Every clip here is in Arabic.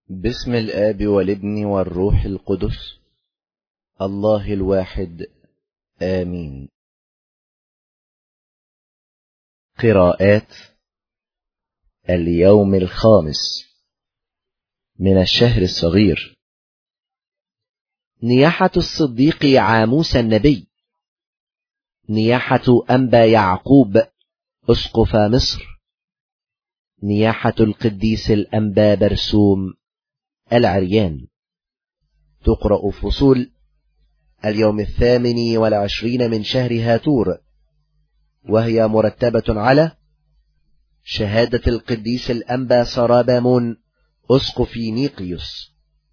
باسم الآب والابن والروح القدس الله الواحد آمين. قراءات اليوم الخامس من الشهر الصغير. نياحة الصديق عاموس النبي، نياحة أنبا يعقوب أسقف مصر، نياحة القديس الأنبا برسوم العريان. تقرأ فصول اليوم 28 من شهر هاتور، وهي مرتبة على شهادة القديس الأنبا سرابامون أسقف نيقيوس.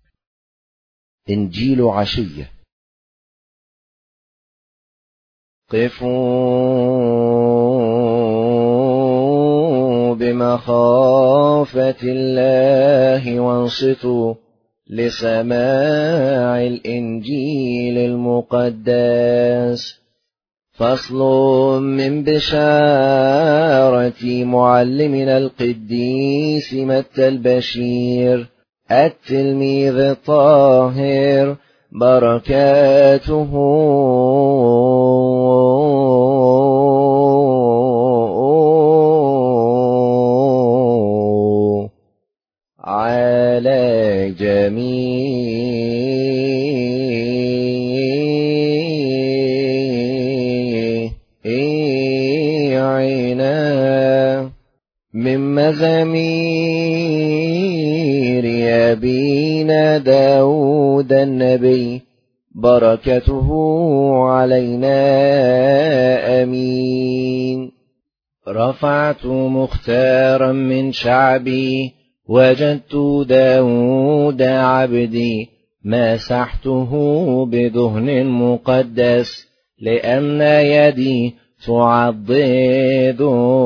إنجيل عشية. قفوا بمخافة الله وانصتوا لسماع الإنجيل المقدس. فصل من بشارة معلمنا القديس متى البشير التلميذ الطاهر، بركاته على جميعنا. من مزامير أبينا داود النبي، بركته علينا آمين. رفعت مختارا من شعبي، وجدت داود عبدي، مسحته بدهن مقدس، لأن يدي تعضد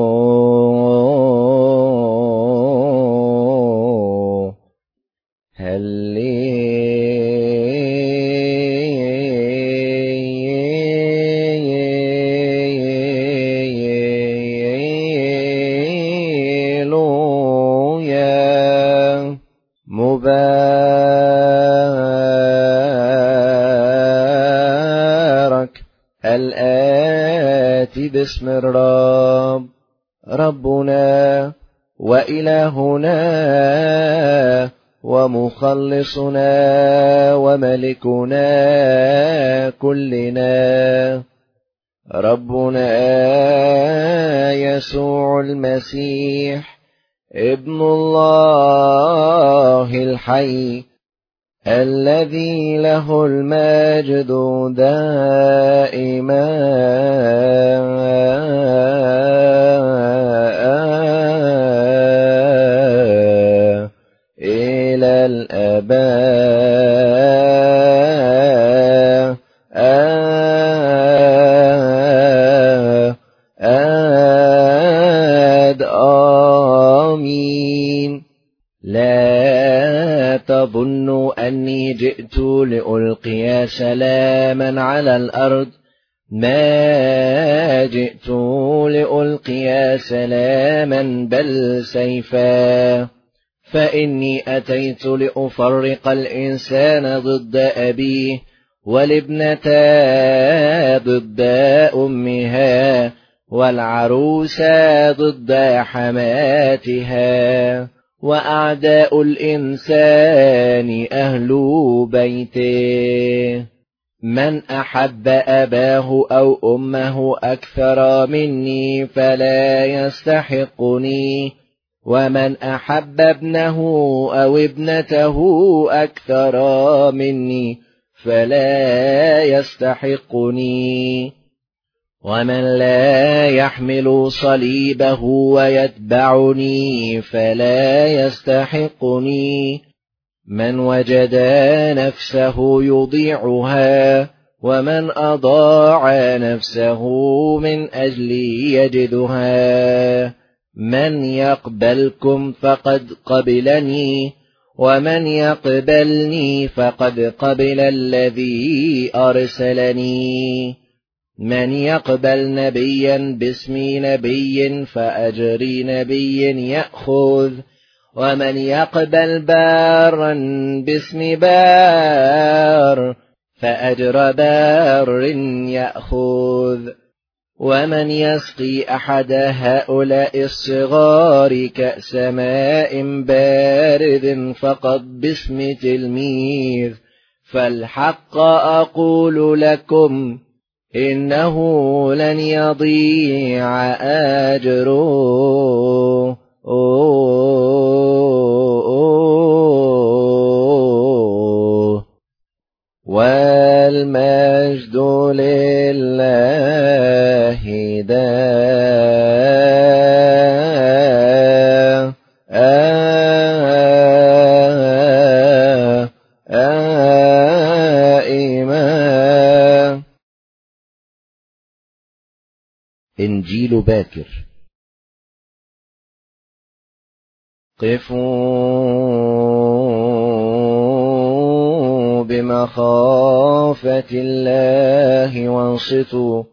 مبارك الآتي باسم الرب، ربنا وإلهنا ومخلصنا وملكنا كلنا، ربنا يسوع المسيح ابن الله الحي، الذي له المجد دائما إلى الآباء آمين. لا تظنوا أني جئت لألقي سلاما على الأرض، ما جئت لألقي سلاما بل سيفا، فإني أتيت لأفرق الإنسان ضد أبيه، والابنة ضد أمها، والعروس ضد حماتها، وأعداء الإنسان أهل بيته. من أحب أباه أو أمه أكثر مني فلا يستحقني، ومن أحب ابنه أو ابنته أكثر مني فلا يستحقني. ومن لا يحمل صليبه ويتبعني فلا يستحقني. من وجد نفسه يضيعها، ومن أضاع نفسه من أجلي يجدها. من يقبلكم فقد قبلني، ومن يقبلني فقد قبل الذي أرسلني. من يقبل نبيا باسم نبي فأجر نبي يأخذ، ومن يقبل بارا باسم بار فأجر بار يأخذ. ومن يسقي أحد هؤلاء الصغار كأس ماء بارد فقط باسم تلميذ، فالحق أقول لكم إنه لن يضيع أجره. والمجد لله دائما. إنجيل باكر. قفوا بمخافة الله وانصتوا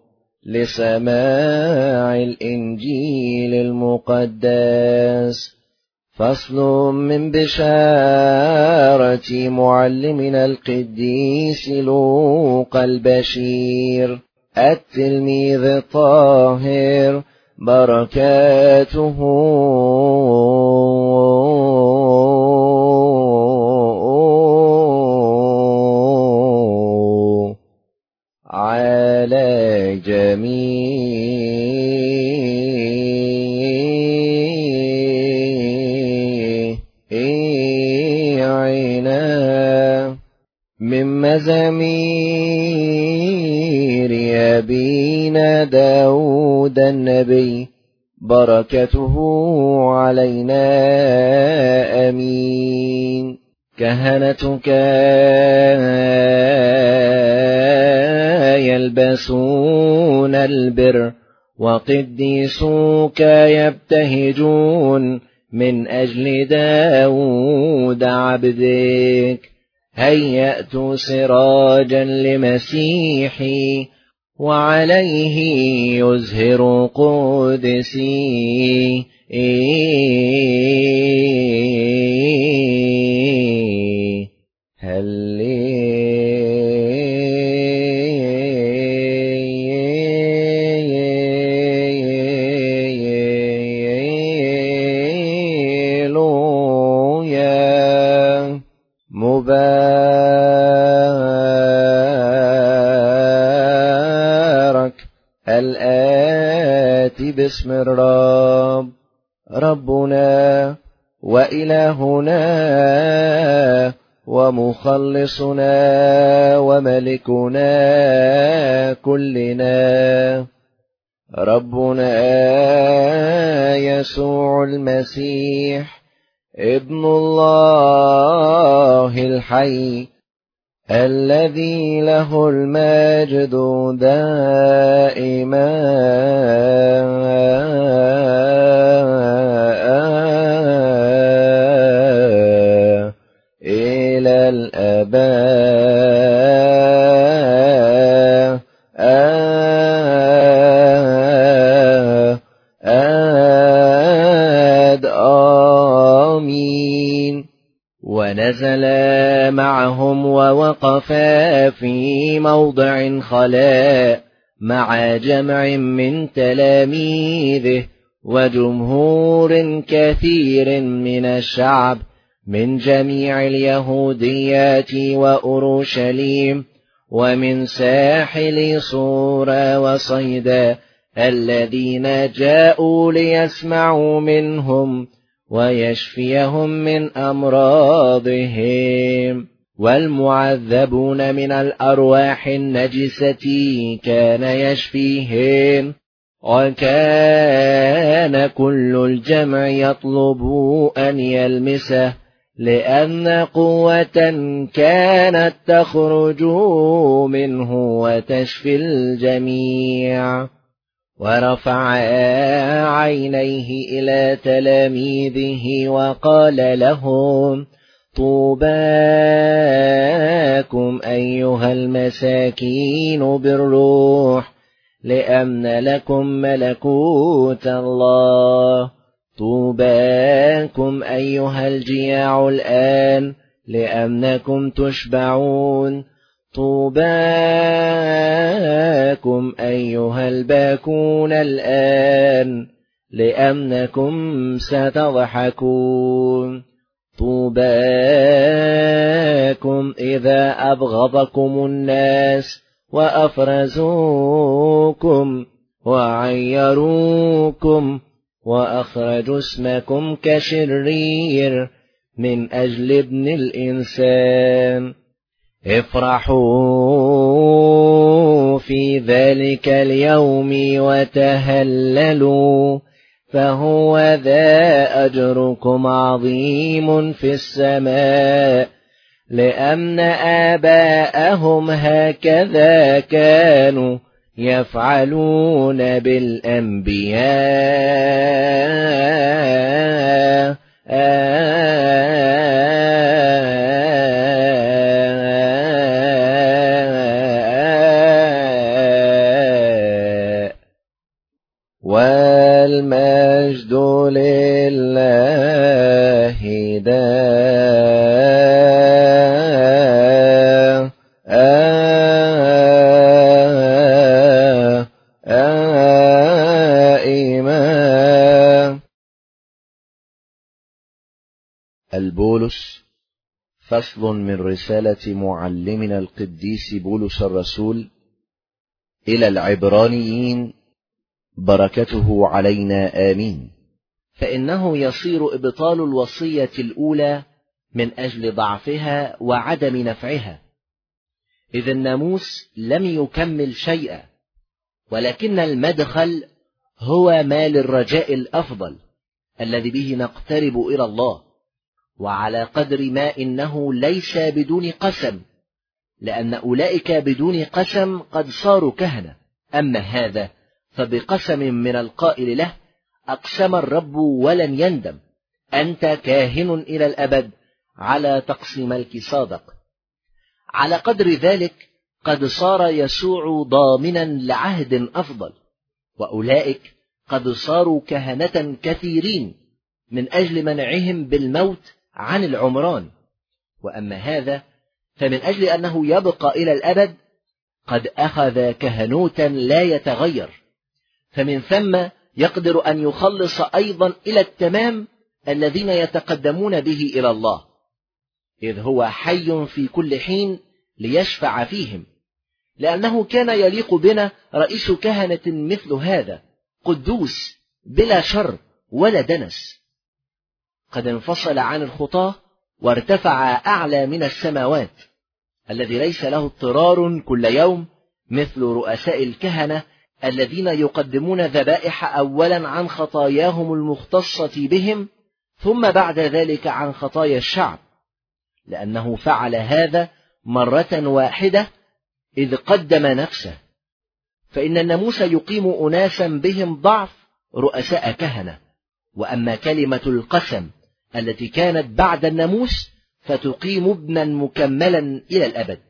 لسماع الإنجيل المقدس. فصل من بشارة معلمنا القديس لوقا البشير التلميذ الطاهر، بركاته على جميعنا. من مزامير أبينا داود النبي، بركته علينا أمين. كهنتك يلبسون البر، وقديسوك يبتهجون من أجل داود عبدك. هيأت سراجا لمسيحي، وعليه يزهر قدسي. هللويا. مبارك الآتي باسم الرب، ربنا وإلهنا ومخلصنا وملكنا كلنا، ربنا يسوع المسيح ابن الله الحي، الذي له المجد دائما إلى الآباء. آمين. ونزل معهم ووقف في موضع خلاء مع جمع من تلاميذه وجمهور كثير من الشعب من جميع اليهوديات وأورشليم ومن ساحل صور وصيدا، الذين جاءوا ليسمعوا منهم ويشفيهم من أمراضهم. والمعذبون من الأرواح النجسة كان يشفيهم. وكان كل الجمع يطلب أن يلمسه، لأن قوة كانت تخرج منه وتشفي الجميع. ورفع عينيه إلى تلاميذه وقال لهم: طوباكم أيها المساكين بالروح، لأن لكم ملكوت الله، طوباكم أيها الجياع الآن لأنكم تشبعون. طوباكم أيها الباكون الآن لأنكم ستضحكون. طوباكم إذا أبغضكم الناس وأفرزوكم وعيروكم وأخرجوا اسمكم كشرير من أجل ابن الإنسان. افرحوا في ذلك اليوم وتهللوا، فهو ذا أجركم عظيم في السماء، لأن آباءهم هكذا كانوا يفعلون بالأنبياء. والمجد لله دائما. البولس، فصل من رسالة معلمنا القديس بولس الرسول إلى العبرانيين، بركته علينا آمين. فإنه يصير إبطال الوصية الأولى من أجل ضعفها وعدم نفعها، إذ الناموس لم يكمل شيئا، ولكن المدخل هو ما للرجاء الأفضل الذي به نقترب إلى الله، وعلى قدر ما إنه ليس بدون قسم، لأن أولئك بدون قسم قد صاروا كهنة، أما هذا فبقسم من القائل له: أقسم الرب ولن يندم، أنت كاهن إلى الأبد على طقس ملك صادق. على قدر ذلك قد صار يسوع ضامنا لعهد أفضل، وأولئك قد صاروا كهنة كثيرين من أجل منعهم بالموت عن العمران، وأما هذا فمن أجل أنه يبقى إلى الأبد قد أخذ كهنوتا لا يتغير، فمن ثم يقدر أن يخلص أيضا إلى التمام الذين يتقدمون به إلى الله، إذ هو حي في كل حين ليشفع فيهم، لأنه كان يليق بنا رئيس كهنة مثل هذا، قدوس بلا شر ولا دنس، قد انفصل عن الخطاة وارتفع أعلى من السماوات، الذي ليس له اضطرار كل يوم مثل رؤساء الكهنة الذين يقدمون ذبائح أولا عن خطاياهم المختصة بهم، ثم بعد ذلك عن خطايا الشعب، لأنه فعل هذا مرة واحدة إذ قدم نفسه. فإن الناموس يقيم أناسا بهم ضعف رؤساء كهنة، وأما كلمة القسم التي كانت بعد الناموس فتقيم ابنا مكملا إلى الأبد.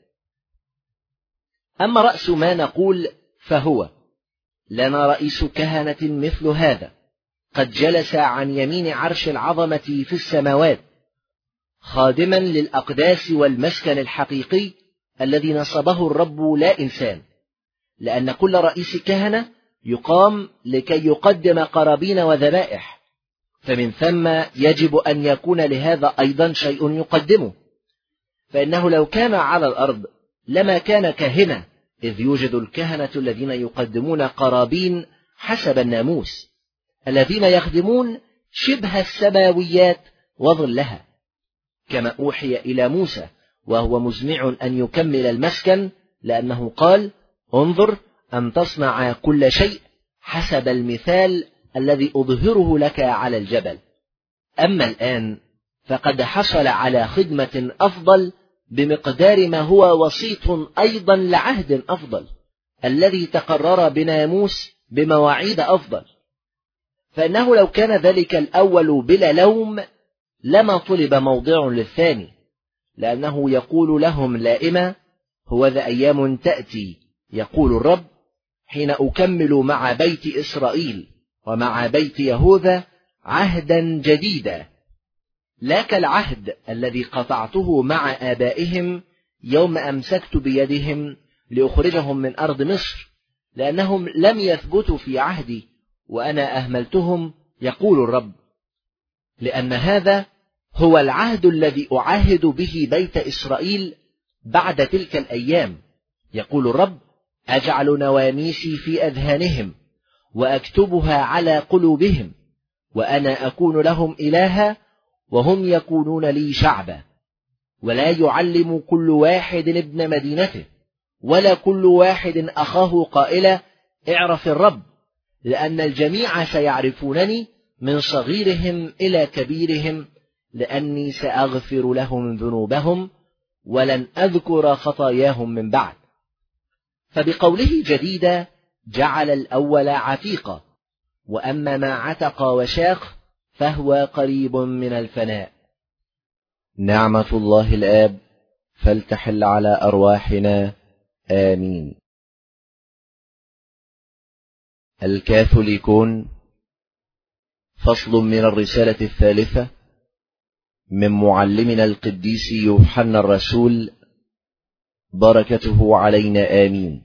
أما رأس ما نقول فهو: لنا رئيس كهنة مثل هذا، قد جلس عن يمين عرش العظمة في السماوات، خادما للأقداس والمسكن الحقيقي الذي نصبه الرب لا إنسان، لأن كل رئيس كهنة يقام لكي يقدم قرابين وذبائح، فمن ثم يجب أن يكون لهذا أيضا شيء يقدمه، فإنه لو كان على الأرض لما كان كاهنة، إذ يوجد الكهنة الذين يقدمون قرابين حسب الناموس، الذين يخدمون شبه السماويات وظلها، كما أوحي إلى موسى وهو مزمع أن يكمل المسكن، لأنه قال: انظر أن تصنع كل شيء حسب المثال الذي أظهره لك على الجبل. أما الآن فقد حصل على خدمة أفضل بمقدار ما هو وسيط أيضا لعهد أفضل، الذي تقرر بناموس بمواعيد أفضل، فإنه لو كان ذلك الأول بلا لوم لما طلب موضع للثاني، لأنه يقول لهم لائما: هو ذا أيام تأتي يقول الرب، حين أكمل مع بيت إسرائيل ومع بيت يهوذا عهدا جديدا، لا كالعهد الذي قطعته مع آبائهم يوم أمسكت بيدهم لأخرجهم من أرض مصر، لأنهم لم يثبتوا في عهدي وأنا أهملتهم، يقول الرب. لأن هذا هو العهد الذي أعاهد به بيت إسرائيل بعد تلك الأيام، يقول الرب: أجعل نواميسي في أذهانهم وأكتبها على قلوبهم، وأنا أكون لهم إلها وهم يكونون لي شعبا. ولا يعلم كل واحد ابن مدينته ولا كل واحد أخاه قائلا: اعرف الرب، لأن الجميع سيعرفونني من صغيرهم إلى كبيرهم، لأني سأغفر لهم ذنوبهم ولن أذكر خطاياهم من بعد. فبقوله جديدا جعل الأول عتيقا، وأما ما عتق وشاق فهو قريب من الفناء. نعمة الله الآب فلتحل على أرواحنا، آمين. الكاثوليكون، فصل من الرسالة الثالثة من معلمنا القديس يوحنا الرسول، بركته علينا، آمين.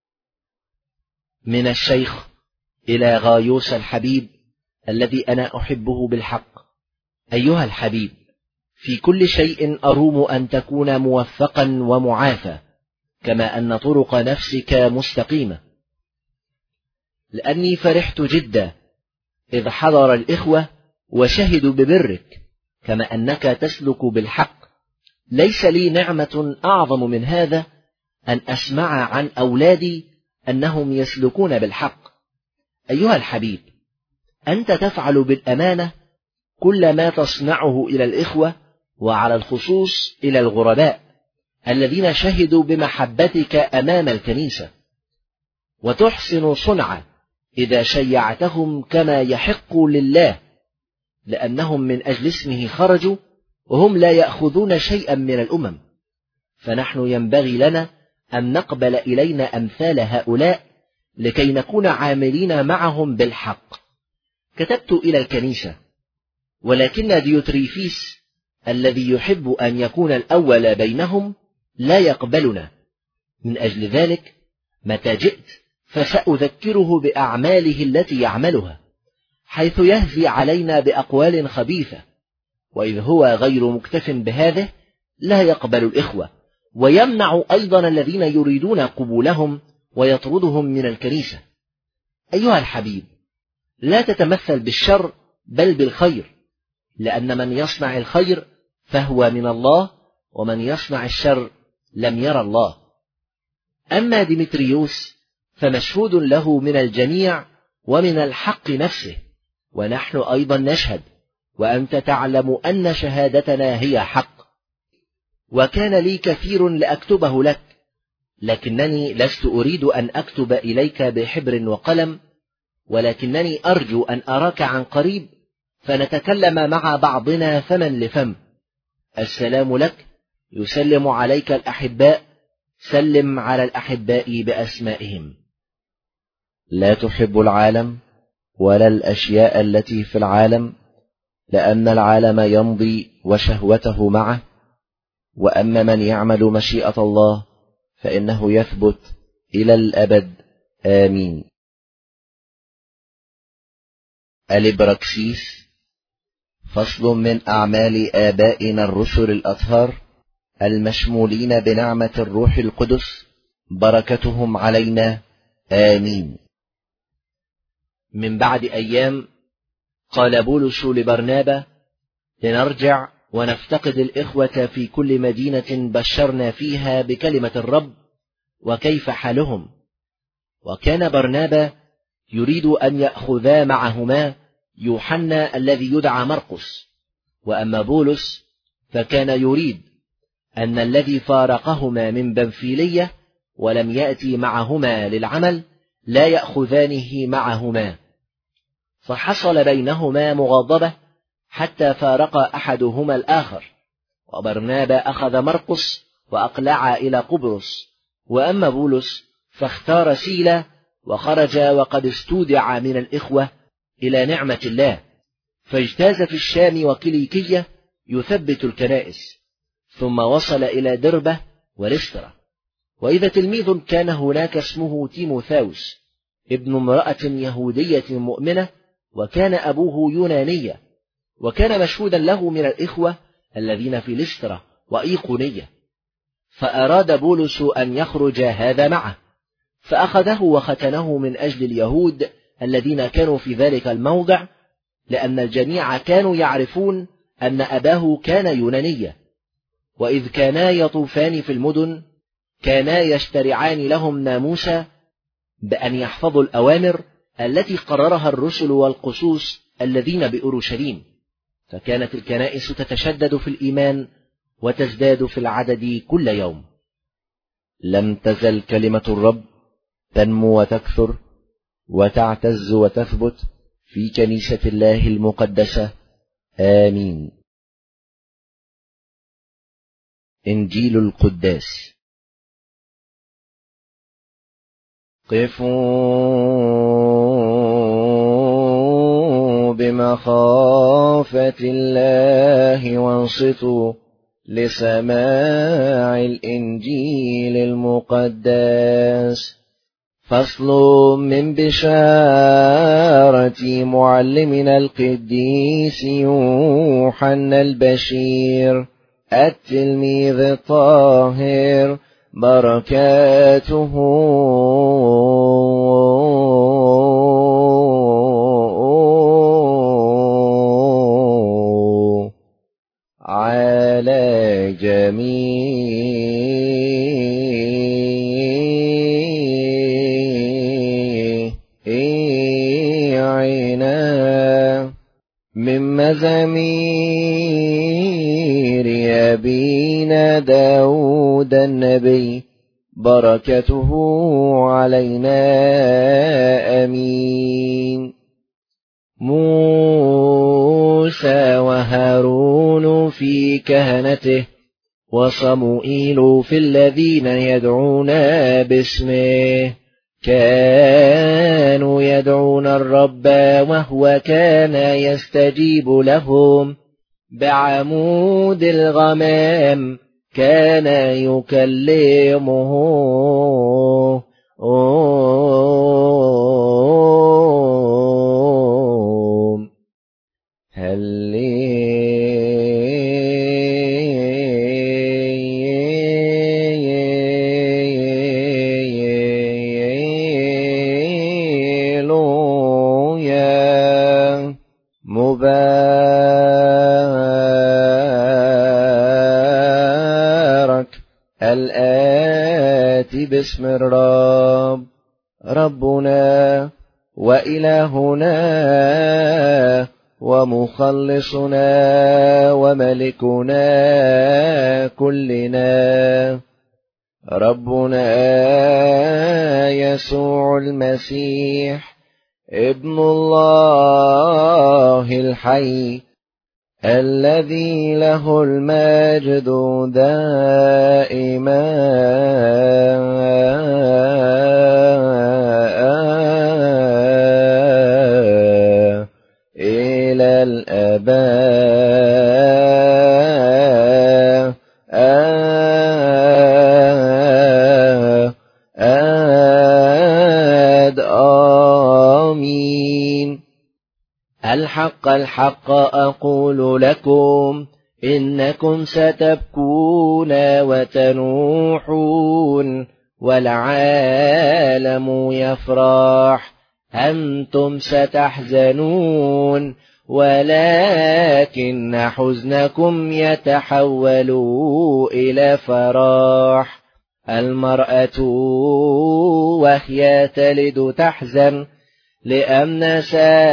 من الشيخ إلى غايوس الحبيب الذي أنا أحبه بالحق. أيها الحبيب، في كل شيء أروم أن تكون موفقا ومعافى، كما أن طرق نفسك مستقيمة، لأني فرحت جدا إذ حضر الإخوة وشهدوا ببرك، كما أنك تسلك بالحق. ليس لي نعمة أعظم من هذا، أن أسمع عن أولادي أنهم يسلكون بالحق. أيها الحبيب، أنت تفعل بالأمانة كل ما تصنعه إلى الإخوة، وعلى الخصوص إلى الغرباء الذين شهدوا بمحبتك أمام الكنيسة، وتحسن صنعا إذا شيعتهم كما يحق لله، لأنهم من أجل اسمه خرجوا، وهم لا يأخذون شيئا من الأمم. فنحن ينبغي لنا أن نقبل إلينا أمثال هؤلاء لكي نكون عاملين معهم بالحق. كتبت إلى الكنيسة، ولكن ديوتريفيس الذي يحب أن يكون الأول بينهم لا يقبلنا. من أجل ذلك متى جئت فسأذكره بأعماله التي يعملها، حيث يهزي علينا بأقوال خبيثة. وإذ هو غير مكتف بهذه لا يقبل الإخوة، ويمنع أيضا الذين يريدون قبولهم ويطردهم من الكنيسة. أيها الحبيب، لا تتمثل بالشر بل بالخير، لأن من يصنع الخير فهو من الله، ومن يصنع الشر لم يرى الله. أما ديمتريوس فمشهود له من الجميع ومن الحق نفسه، ونحن أيضا نشهد، وأنت تعلم أن شهادتنا هي حق. وكان لي كثير لأكتبه لك، لكنني لست أريد أن أكتب إليك بحبر وقلم، ولكنني أرجو أن أراك عن قريب، فنتكلم مع بعضنا فما لفم. السلام لك، يسلم عليك الأحباء، سلم على الأحباء بأسمائهم. لا تحب العالم ولا الأشياء التي في العالم، لأن العالم يمضي وشهوته معه، وأما من يعمل مشيئة الله فإنه يثبت إلى الأبد، آمين. الإبراكسيس، فصل من أعمال آبائنا الرسل الأطهار المشمولين بنعمة الروح القدس، بركتهم علينا، آمين. من بعد أيام قال بولس لبرنابا: لنرجع ونفتقد الإخوة في كل مدينة بشرنا فيها بكلمة الرب، وكيف حالهم. وكان برنابا يريد أن يأخذا معهما يوحنا الذي يدعى مرقس، وأما بولس فكان يريد أن الذي فارقهما من بنفيلية ولم يأتي معهما للعمل لا يأخذانه معهما. فحصل بينهما مغاضبة حتى فارق أحدهما الآخر، وبرنابا أخذ مرقس وأقلع إلى قبرص، وأما بولس فاختار سيلا وخرج وقد استودع من الإخوة إلى نعمة الله. فاجتاز في الشام وكيليكية يثبت الكنائس، ثم وصل إلى دربة ولسترة. وإذا تلميذ كان هناك اسمه تيموثاوس، ابن امرأة يهودية مؤمنة، وكان أبوه يونانيا، وكان مشهودا له من الإخوة الذين في لسترة وإيقونية. فأراد بولس أن يخرج هذا معه، فأخذه وختنه من أجل اليهود الذين كانوا في ذلك الموضع، لأن الجميع كانوا يعرفون أن أباه كان يونانيا. وإذ كانا يطوفان في المدن كانا يشترعان لهم ناموسا بأن يحفظوا الأوامر التي قررها الرسل والقسوس الذين بأورشليم، فكانت الكنائس تتشدد في الإيمان وتزداد في العدد كل يوم. لم تزل كلمة الرب تنمو وتكثر وتعتز وتثبت في كنيسة الله المقدسة. آمين. إنجيل القداس. قفوا بمخافة الله وانصتوا لسماع الإنجيل المقدس. فصل من بشارة معلمنا القديس يوحنا البشير التلميذ الطاهر، بركاته على جميعنا. من مزامير أبينا داود النبي، بركته علينا. آمين. موسى وهارون في كهنته، وصموئيل في الذين يدعون باسمه، كانوا يدعون الرب وهو كان يستجيب لهم. بعمود الغمام كان يكلمه. مبارك الآتي باسم الرب، ربنا وإلهنا ومخلصنا وملكنا كلنا، ربنا يسوع المسيح ابن الله الحي، الذي له المجد دائما إلى الآباء. آمين. الحق الحق أقول لكم، إنكم ستبكون وتنوحون والعالم يفرح، أنتم ستحزنون ولكن حزنكم يتحول إلى فرح. المرأة وهي تلد تحزن لأن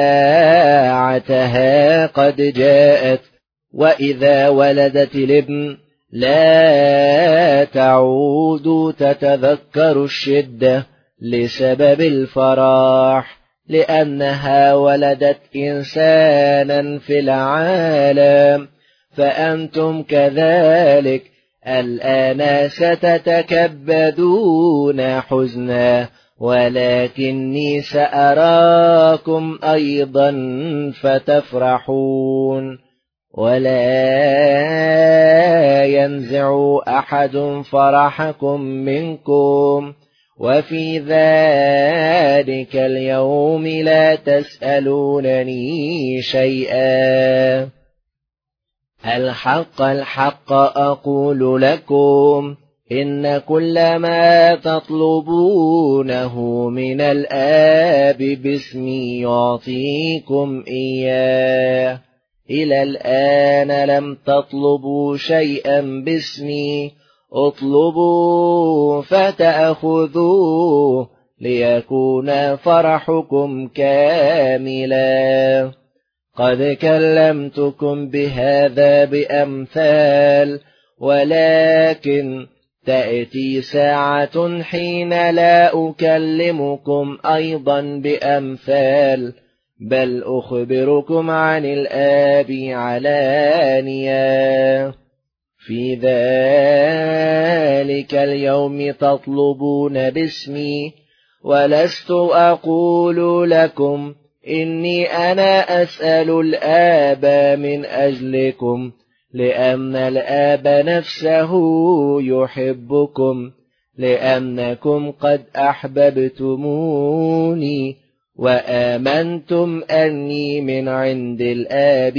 ساعتها قد جاءت، وإذا ولدت الابن لا تعود تتذكر الشدة لسبب الفرح، لأنها ولدت إنسانا في العالم. فأنتم كذلك الآن ستتكبدون حزنا ولكني سأراكم أيضا فتفرحون، ولا ينزع أحد فرحكم منكم، وفي ذلك اليوم لا تسألونني شيئا. الحق الحق أقول لكم، إن كل ما تطلبونه من الآب باسمي يعطيكم إياه. إلى الآن لم تطلبوا شيئا باسمي، اطلبوا فتأخذوه، ليكون فرحكم كاملا. قد كلمتكم بهذا بأمثال، ولكن تأتي ساعة حين لا أكلمكم أيضا بأمثال، بل أخبركم عن الآب علانية. في ذلك اليوم تطلبون باسمي، ولست أقول لكم إني أنا أسأل الآب من أجلكم، لأن الآب نفسه يحبكم، لأنكم قد أحببتموني وآمنتم أني من عند الآب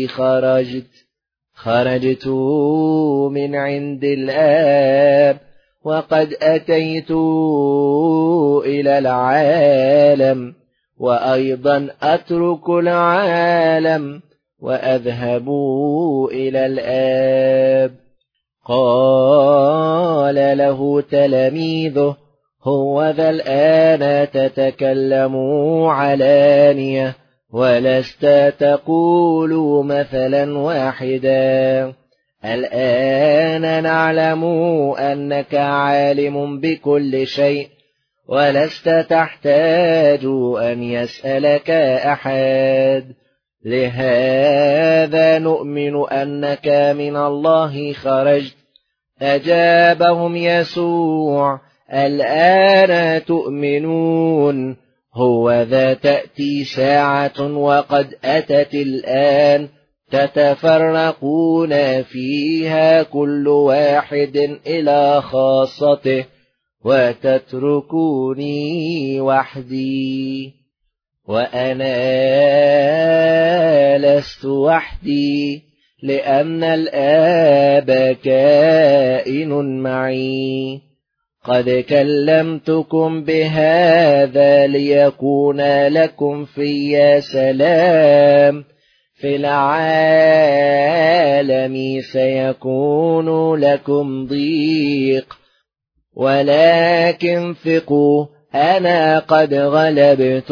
خرجت من عند الآب، وقد أتيت إلى العالم، وأيضا أترك العالم وأذهب إلى الآب. قال له تلاميذه: هوذا الآن تتكلم علانية، ولست تقول مثلا واحدا. الآن نعلم أنك عالم بكل شيء، ولست تحتاج أن يسألك أحد. لهذا نؤمن أنك من الله خرجت. أجابهم يسوع: الآن تؤمنون؟ هوذا تأتي ساعة وقد أتت الآن تتفرقون فيها كل واحد إلى خاصته، وتتركوني وحدي. وأنا لست وحدي، لأن الآب كائن معي. قد كلمتكم بهذا ليكون لكم في سلام. في العالم سيكون لكم ضيق، ولكن ثقوا، أنا قد غلبت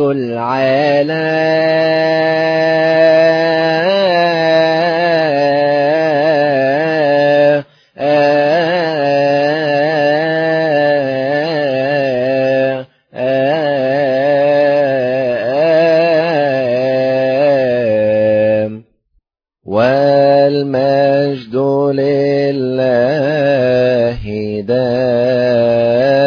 العالم. والمجد لله دائما.